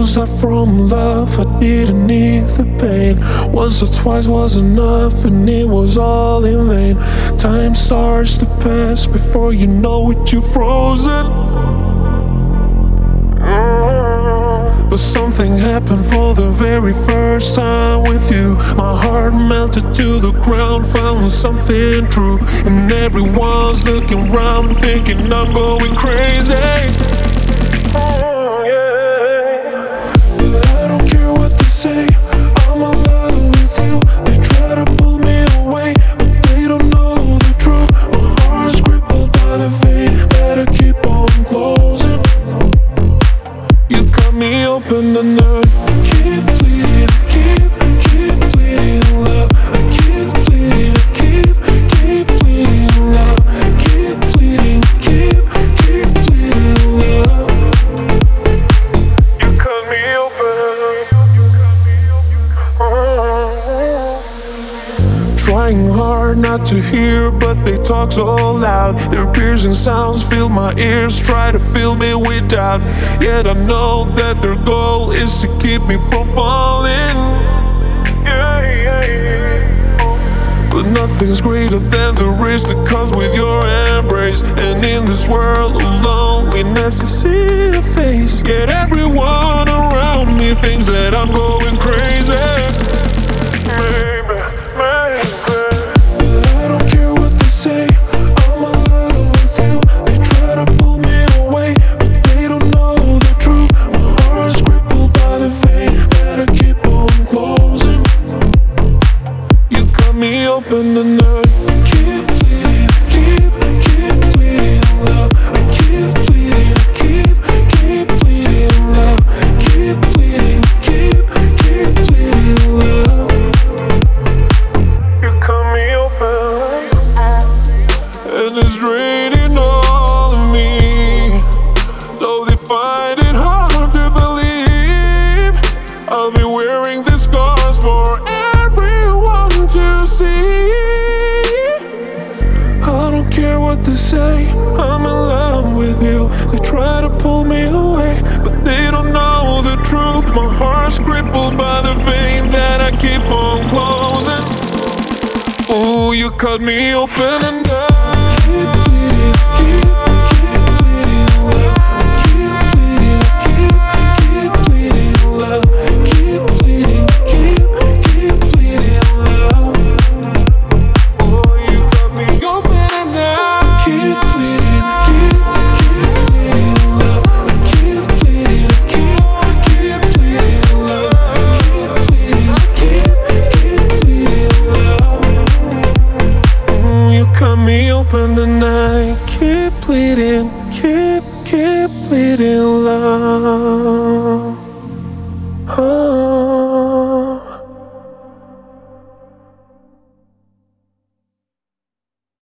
start from love, I didn't need the pain. Once or twice was enough, and it was all in vain. Time starts to pass, before you know it, you're frozen. But something happened for the very first time with you. My heart melted to the ground, found something true. And everyone's looking around, thinking I'm going crazy. But I don't care what they say, I'm in love with you. They try to pull me away, but they don't know the truth. My heart's crippled by the vein that I keep on closing. You cut me open and I keep bleeding, keep bleeding, love. I keep bleeding, keep bleeding, love. Keep bleeding, keep bleeding, love. You cut me open. Trying hard not to hear, but they talk so loud. Their piercing sounds fill my ears, try to fill me with doubt. Yet I know that their goal is to keep me from falling. But nothing's greater than the risk that comes with your embrace. And in this world of loneliness, I see a face. Yet everyone around me thinks that I'm going crazy. Say I'm in love with you. They try to pull me away, but they don't know the truth. My heart's crippled by the vein that I keep on closing. You cut me open and I keep bleeding, keep bleeding, love. I keep bleeding, keep bleeding, love. Keep bleeding, keep bleeding, love. You cut me open, and it's draining all of me. Though they find it hard to believe, I'll be wearing the scars for everyone to see. I don't care what they say, I'm in love with you. They try to pull me away, but they don't know the truth. My heart's crippled by the vein that I keep on closing. Ooh, you cut me open and open and I keep bleeding, keep bleeding, love. Oh.